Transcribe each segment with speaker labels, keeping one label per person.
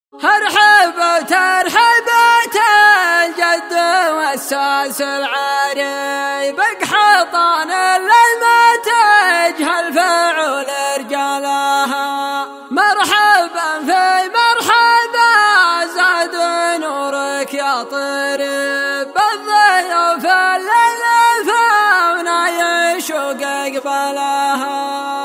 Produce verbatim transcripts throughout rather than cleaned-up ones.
Speaker 1: هرحب ترحبت الجد والساس العاري بقحطان لما تجهل فعول رجالها. مرحبا في مرحبا زاد نورك يا طريب بالضيوف الليل فونا يشوق قبلها.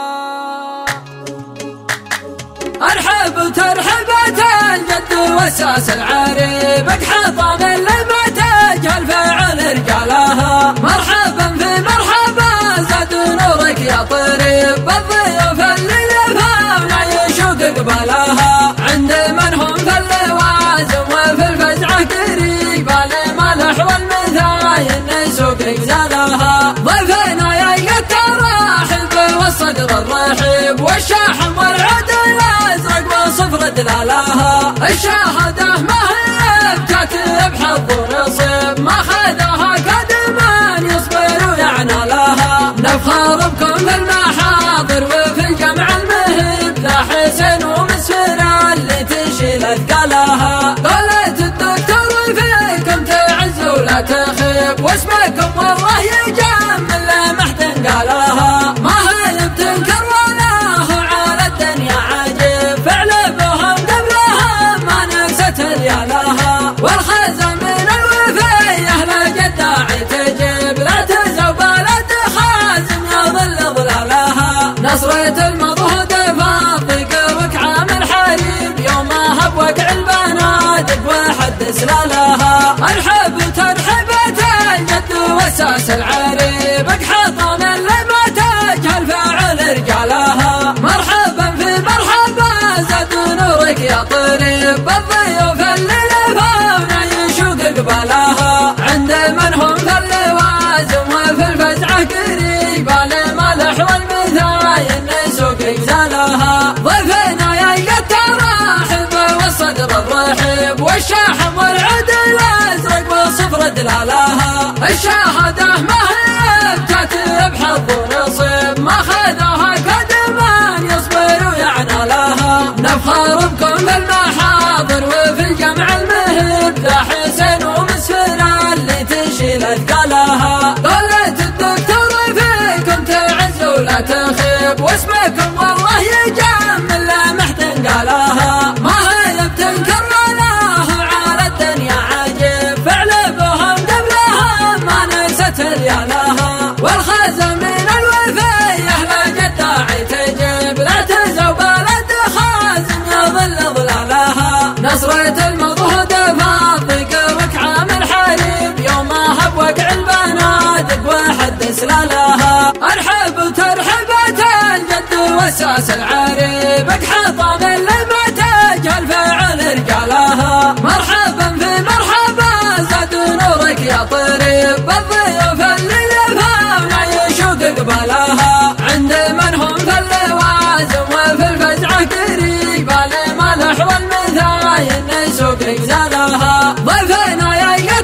Speaker 1: ارحب ترحبت الجد والساس العاري بقحطان لما تجهل فعل رجالها. مرحبا في مرحبا زاد نورك يا طريب بالضيوف اللي فونا يشوق قبلها. عند من هم في اللوازم وفي الفزعة قريبة لمالح والمثاين نسوق غزالها. ضيفنا يا التراحب والصدر الرحيب والشاحم والعدل صفر دلالها. الشاهدة ما هي بتكتب حظ ونصيب ما خذها قدما يصبر ويعنى لها. نفخر بكم في المحاضر وفي الجمع المهيب لا حسين ومسفرة اللي تشيل اثقالها. قالت الدكتور فيكم تعز ولا تخيب واسمكم والله يجمل لمح تنقالها. ما هي بتنكر ولا هو على الدنيا عجيب فعل لها. والخزم من الوفيه لقد داعي تجيب لا تزوب لا تخازم يظل ظلالها. نصرة المضهود فاطق وكعام الحريب يومها بوقع البنادق وحد سلالها. ارحب ترحبت الجد والساس العاري بقحطان لما تجهل فعل رجالها. مرحبا في مرحبا زاد نورك يا طريب بالضيوف قبلها. عند من هم في اللوازم وفي الفزعة قريبة لمالح والمثاين نسوق غزالها. ضيفنا يا التراحب والصدر الرحيب والشاحم والعدل الازرق وصفر دلالها. الشاهدة ما هي بتكتب حظ ونصيب ما خذها قدما يصبر ويعنى لها. نفخر بكم في المحاضر وفي الجمع المهيب لا حسين اللي تشيل اثقالها. قالت الدكتور فيكم تعز ولا تخيب واسمكم والله يجمل لمح تنقالها. ما هي بتنكر ولا هو على الدنيا عجيب فعل بهم قبلها ما نست ريالها. والخزم من الوفيه لقد داعي تجيب لا تزوب لا تخازم يظل ظلالها. نصرة المضهود فاطق وكعام الحريب يومها بوقع البنادق وحد سلالها. ارحب ترحبت الجد والساس العاري بقحطان لما تجهل فعل رجالها. مرحبا في مرحبا زاد نورك يا طريب بالضيوف اللي فونا يشوق قبلها. عند من هم في اللوازم وفي الفزعة قريبة لمالح والمثاين نسوق غزالها. ضيفنا يا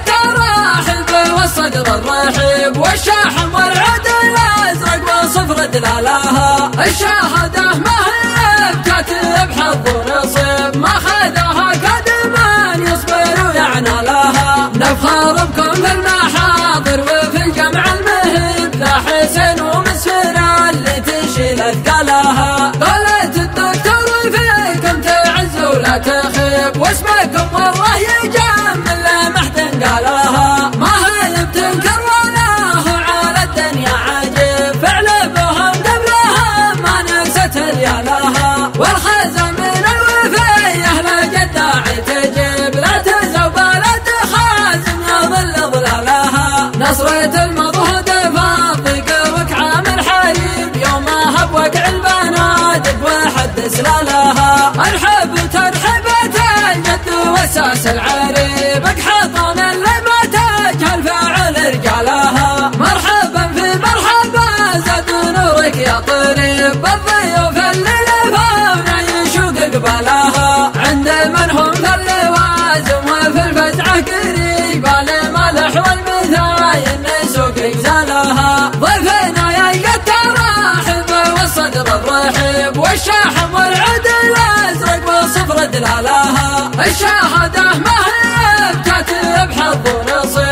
Speaker 1: التراحب والصدر الرحيب والشاحم والعدل الازرق وصفر دلالها. الشاهدة ما هي بتكتب حظ ونصيب ما خذها قدما يصبر ويعنى لها. نفخر بكم في المحاضر وفي الجمع المهيب لا حسين ومسفرة اللي تشيل اثقالها. قالت الدكتور فيكم تعز ولا تخيب واسمكم والله يجمل لمح تنقالها. ما هي بتنكر ولا هو على الدنيا عجيب فعل بهم قبلها ما نست ريالها. والخزم من الوفيه لقد داعي تجيب لا تزوب لا تخازم يظل ظلالها. نصرة المضهود فاطق وكعام الحريب يومها بوقع البنادق وحد سلالها. ارحب ترحبت الجد والساس العاري بقحطان لما تجهل فعل رجالها. مرحبا في مرحبا زاد نورك يا طريب بالضيوف اللي فونا يشوق قبلها. عند من هم في اللوازم وفي الفزعة قريبة لمالح والمثاين نسوق غزالها. ضيفنا يا التراحب والصدر الرحيب والشاحم والعدل الازرق وصفر دلالها. الشهادة ما هي بكاتب حظ ونصيب